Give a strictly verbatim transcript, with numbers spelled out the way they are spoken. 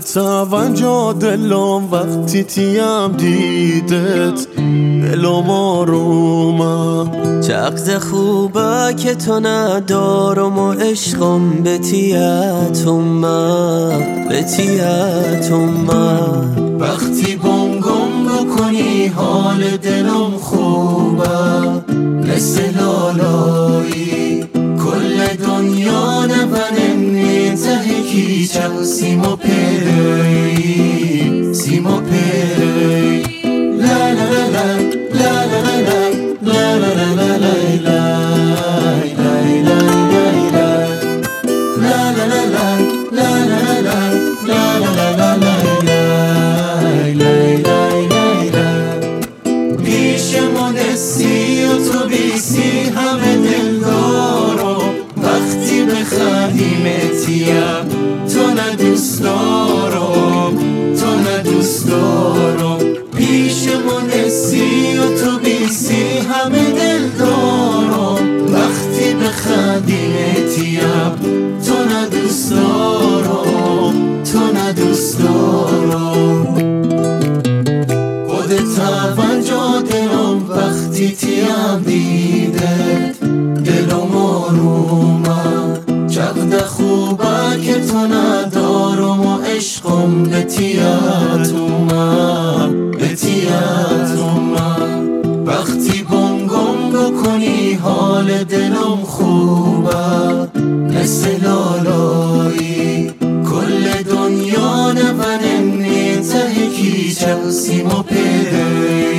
توجه دلم وقتی تیم دیدت دلم آرومه. چقدر خوبه که تو ندارم و عشقم به تیتومه به تیتومه. وقتی بانگم بکنی حال دلم خوبه مثل لالایی. کل دنیا نبنم ته کیچم سیما پی سیما پی. لا لا لا لا لا لا لا لا لا لا لا لا همه دل دارم وقتی بخندیم تیم تو ندوست دارم تو ندوست دارم. پیش من اسی و تو بیسی همه دل دارم وقتی بخندیم تیم تو ندوست دارم تو ندوست دارم. خودت توجه دلم وقتی تیم دیدت دلم آرومه. چقدر خوبه که تو ندارم و عشقم به تیتومه به تیتومه. وقتی بانگم بکنی حال دلم خوبه مثل لالایی. کل دنیا نبنم ته کیچم سیما پی